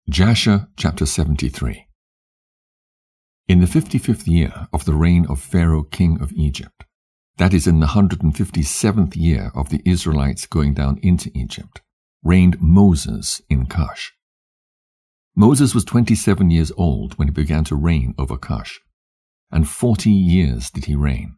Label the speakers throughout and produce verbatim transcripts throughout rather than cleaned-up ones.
Speaker 1: Jasher chapter seventy-three. In the fifty-fifth year of the reign of Pharaoh king of Egypt, that is in the hundred and fifty-seventh year of the Israelites going down into Egypt, reigned Moses in Cush. Moses was twenty-seven years old when he began to reign over Cush, and forty years did he reign.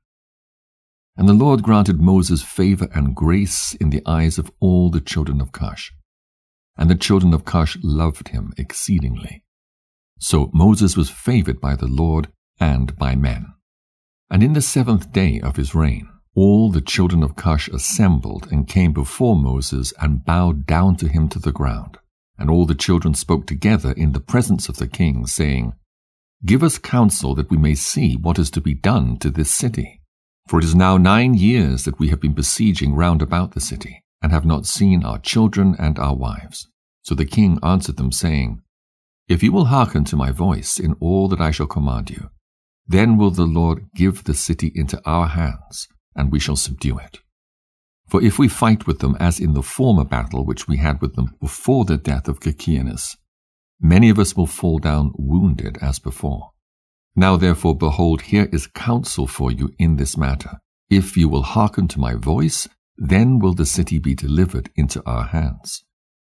Speaker 1: And the Lord granted Moses favor and grace in the eyes of all the children of Cush. And the children of Cush loved him exceedingly. So Moses was favored by the Lord and by men. And in the seventh day of his reign, all the children of Cush assembled and came before Moses and bowed down to him to the ground. And all the children spoke together in the presence of the king, saying, Give us counsel that we may see what is to be done to this city. For it is now nine years that we have been besieging round about the city, and have not seen our children and our wives. So the king answered them, saying, If you will hearken to my voice in all that I shall command you, then will the Lord give the city into our hands, and we shall subdue it. For if we fight with them as in the former battle which we had with them before the death of Cachianus, many of us will fall down wounded as before. Now therefore, behold, here is counsel for you in this matter. If you will hearken to my voice, then will the city be delivered into our hands.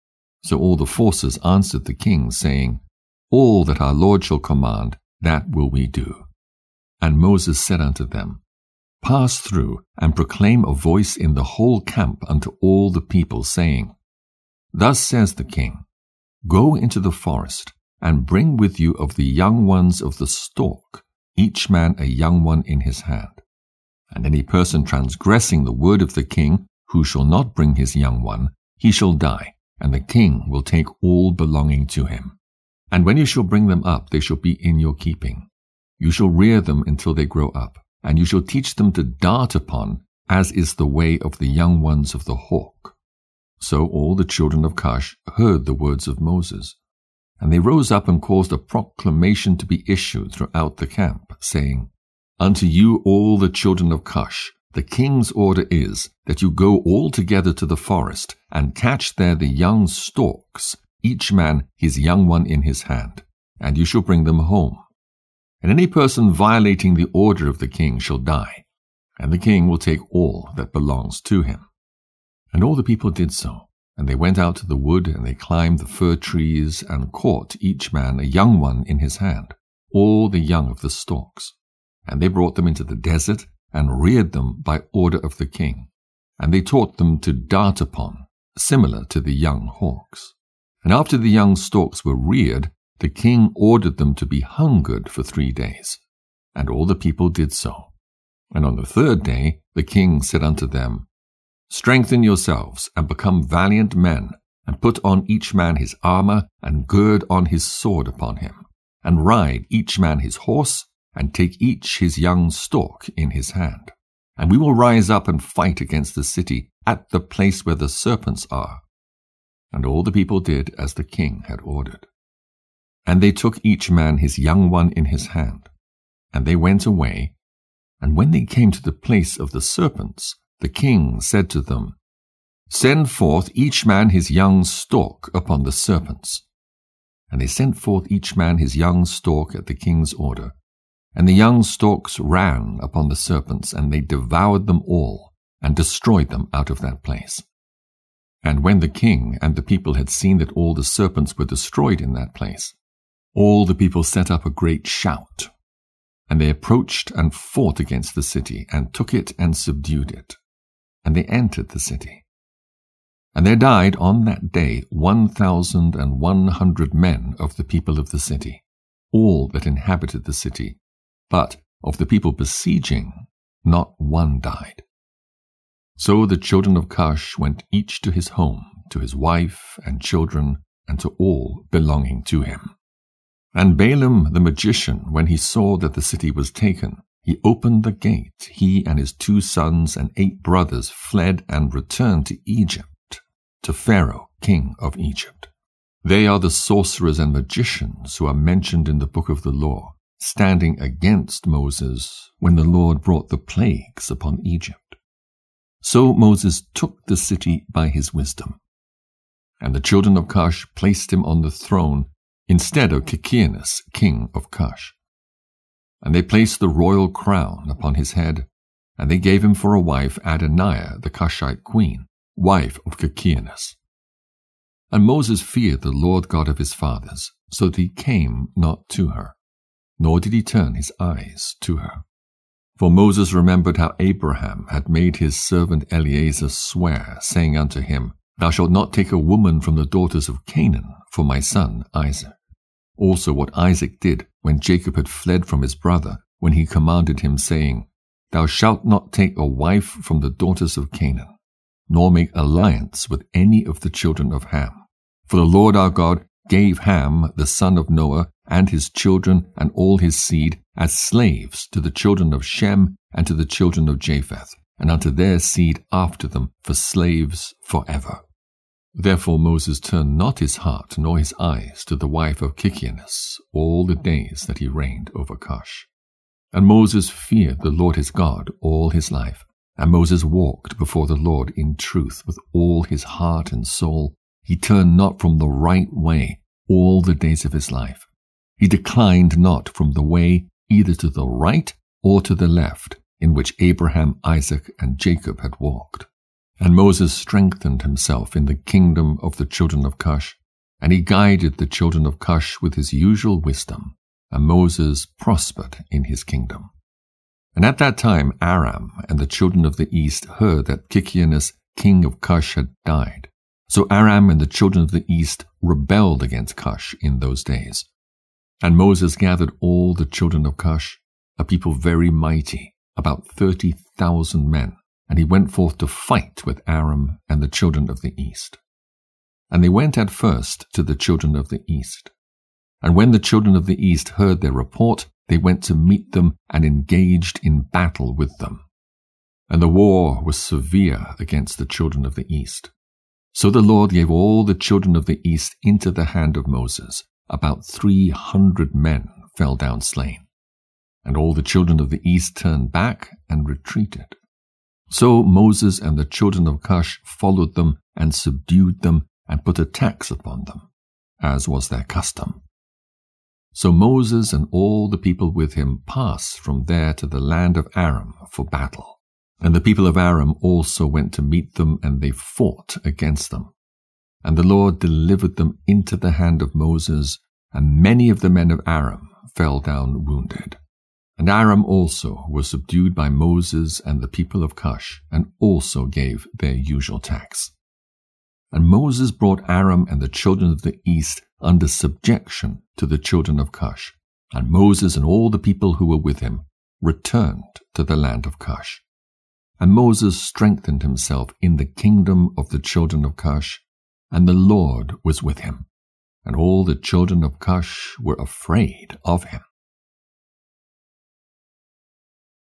Speaker 1: So all the forces answered the king, saying, All that our Lord shall command, that will we do. And Moses said unto them, Pass through, and proclaim a voice in the whole camp unto all the people, saying, Thus says the king, Go into the forest, and bring with you of the young ones of the stalk, each man a young one in his hand. And any person transgressing the word of the king, who shall not bring his young one, he shall die, and the king will take all belonging to him. And when you shall bring them up, they shall be in your keeping. You shall rear them until they grow up, and you shall teach them to dart upon, as is the way of the young ones of the hawk. So all the children of Cush heard the words of Moses. And they rose up and caused a proclamation to be issued throughout the camp, saying, Unto you all the children of Cush, the king's order is that you go all together to the forest, and catch there the young storks, each man his young one in his hand, and you shall bring them home. And any person violating the order of the king shall die, and the king will take all that belongs to him. And all the people did so, and they went out to the wood, and they climbed the fir trees, and caught each man a young one in his hand, all the young of the storks. And they brought them into the desert, and reared them by order of the king. And they taught them to dart upon, similar to the young hawks. And after the young storks were reared, the king ordered them to be hungered for three days. And all the people did so. And on the third day the king said unto them, Strengthen yourselves, and become valiant men, and put on each man his armor, and gird on his sword upon him, and ride each man his horse, and take each his young stork in his hand. And we will rise up and fight against the city at the place where the serpents are. And all the people did as the king had ordered. And they took each man his young one in his hand. And they went away. And when they came to the place of the serpents, the king said to them, Send forth each man his young stork upon the serpents. And they sent forth each man his young stork at the king's order. And the young storks ran upon the serpents, and they devoured them all, and destroyed them out of that place. And when the king and the people had seen that all the serpents were destroyed in that place, all the people set up a great shout. And they approached and fought against the city, and took it and subdued it. And they entered the city. And there died on that day one thousand and one hundred men of the people of the city, all that inhabited the city. But of the people besieging, not one died. So the children of Cush went each to his home, to his wife and children, and to all belonging to him. And Balaam the magician, when he saw that the city was taken, he opened the gate. He and his two sons and eight brothers fled and returned to Egypt, to Pharaoh, king of Egypt. They are the sorcerers and magicians who are mentioned in the book of the law, standing against Moses when the Lord brought the plagues upon Egypt. So Moses took the city by his wisdom. And the children of Cush placed him on the throne, instead of Kikianus, king of Cush. And they placed the royal crown upon his head, and they gave him for a wife Adoniah the Cushite queen, wife of Kikianus. And Moses feared the Lord God of his fathers, so that he came not to her, nor did he turn his eyes to her. For Moses remembered how Abraham had made his servant Eliezer swear, saying unto him, Thou shalt not take a woman from the daughters of Canaan for my son Isaac. Also what Isaac did when Jacob had fled from his brother, when he commanded him, saying, Thou shalt not take a wife from the daughters of Canaan, nor make alliance with any of the children of Ham. For the Lord our God gave Ham, the son of Noah, and his children and all his seed, as slaves to the children of Shem and to the children of Japheth, and unto their seed after them for slaves forever. Therefore Moses turned not his heart nor his eyes to the wife of Kikianus all the days that he reigned over Cush. And Moses feared the Lord his God all his life, and Moses walked before the Lord in truth with all his heart and soul. He turned not from the right way all the days of his life. He declined not from the way either to the right or to the left, in which Abraham, Isaac, and Jacob had walked. And Moses strengthened himself in the kingdom of the children of Cush, and he guided the children of Cush with his usual wisdom, and Moses prospered in his kingdom. And at that time Aram and the children of the east heard that Kikianus, king of Cush, had died. So Aram and the children of the east rebelled against Cush in those days. And Moses gathered all the children of Cush, a people very mighty, about thirty thousand men, and he went forth to fight with Aram and the children of the east. And they went at first to the children of the east. And when the children of the east heard their report, they went to meet them and engaged in battle with them. And the war was severe against the children of the east. So the Lord gave all the children of the east into the hand of Moses. About three hundred men fell down slain. And all the children of the east turned back and retreated. So Moses and the children of Cush followed them and subdued them and put a tax upon them, as was their custom. So Moses and all the people with him passed from there to the land of Aram for battle. And the people of Aram also went to meet them, and they fought against them. And the Lord delivered them into the hand of Moses, and many of the men of Aram fell down wounded. And Aram also was subdued by Moses and the people of Cush, and also gave their usual tax. And Moses brought Aram and the children of the east under subjection to the children of Cush. And Moses and all the people who were with him returned to the land of Cush. And Moses strengthened himself in the kingdom of the children of Cush, and the Lord was with him. And all the children of Cush were afraid of him.